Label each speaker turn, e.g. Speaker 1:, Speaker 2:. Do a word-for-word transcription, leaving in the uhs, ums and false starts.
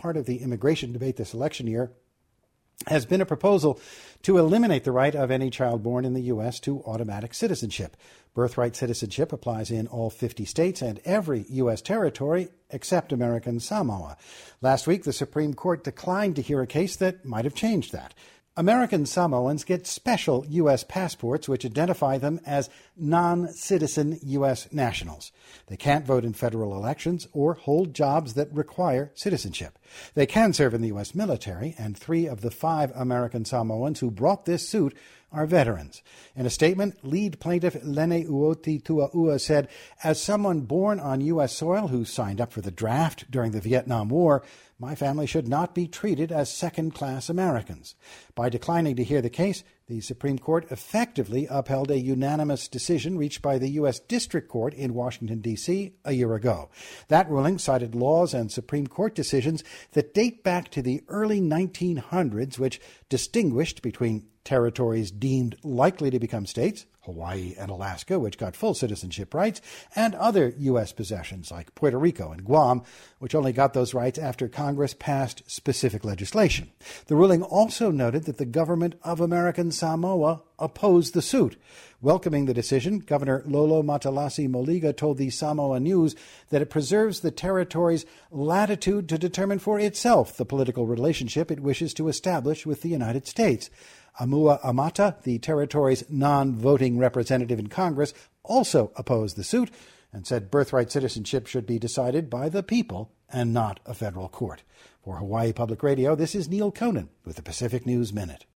Speaker 1: part of the immigration debate this election year has been a proposal to eliminate the right of any child born in the U S to automatic citizenship. Birthright citizenship applies in all fifty states and every U S territory except American Samoa. Last week, the Supreme Court declined to hear a case that might have changed that. American Samoans get special U S passports which identify them as non-citizen U S nationals. They can't vote in federal elections or hold jobs that require citizenship. They can serve in the U S military, and three of the five American Samoans who brought this suit are veterans. In a statement, lead plaintiff Lene Uoti Tuaua said, "As someone born on U S soil who signed up for the draft during the Vietnam War, my family should not be treated as second-class Americans." By declining to hear the case, the Supreme Court effectively upheld a unanimous decision reached by the U S District Court in Washington, D C a year ago. That ruling cited laws and Supreme Court decisions that date back to the early nineteen hundreds, which distinguished between territories deemed likely to become states, Hawaii and Alaska, which got full citizenship rights, and other U S possessions like Puerto Rico and Guam, which only got those rights after Congress passed specific legislation. The ruling also noted that the government of American Samoa opposed the suit. Welcoming the decision, Governor Lolo Matalasi Moliga told the Samoa News that it preserves the territory's latitude to determine for itself the political relationship it wishes to establish with the United States. Amua Amata, the territory's non-voting representative in Congress, also opposed the suit and said birthright citizenship should be decided by the people and not a federal court. For Hawaii Public Radio, this is Neil Conan with the Pacific News Minute.